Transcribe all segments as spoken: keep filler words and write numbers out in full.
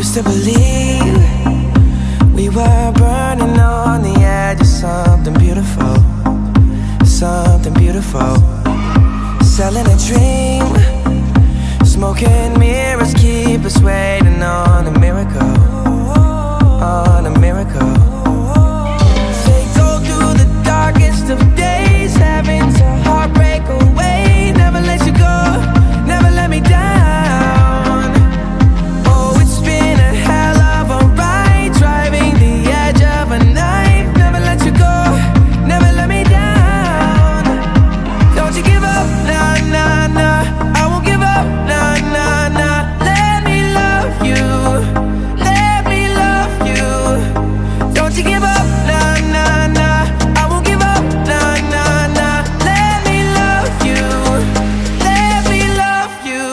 used to believe we were burning on the edge of something beautiful, something beautiful. Selling a dream, smoking mirrors keep us waiting on a miracle, on a miracle. They go through the darkest of days, having to heartbreak away. Never let you go, never let me down. Oh, it's been a hell of a ride, driving the edge of a knife. Never let you go, never let me down. Don't you give up, nah, nah, nah. I won't give up, nah, nah, nah. Let me love you, let me love you. Don't you give up, nah, nah, nah. I won't give up, nah, nah, nah. Let me love you, let me love you.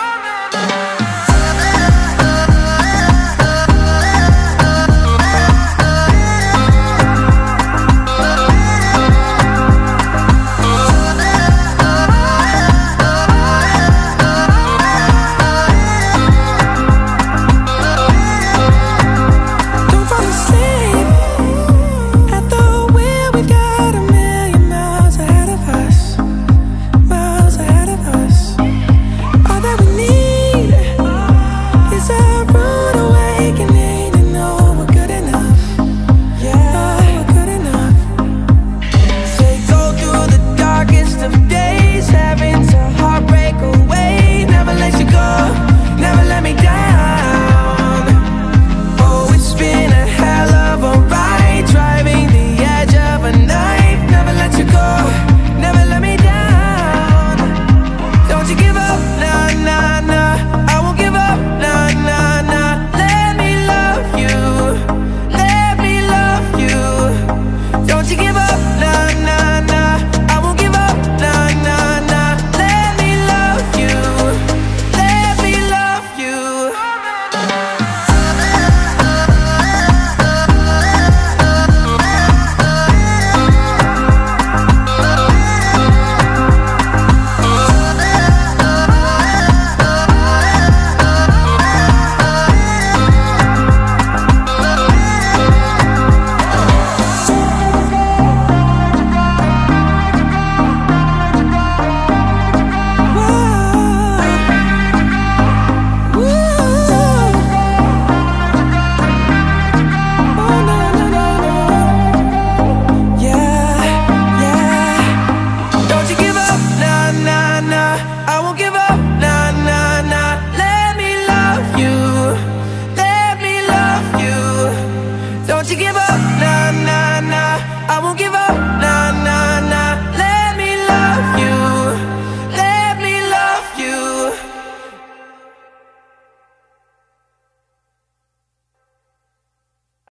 Don't fall asleep at the wheel. We've got a million miles ahead of us, miles ahead of us. All that we need is a rude awakening to know we're good enough. Yeah, we're good enough. They go through the darkest of days, having to heartbreak away. Never let you go, never let me down. Oh, it's been a hell of a ride, driving the edge of a knife. Never let you go, never let me down. Don't you give up, nah, nah, nah. I won't give up, nah, nah, nah. Let me love you, let me love you. Don't you give up.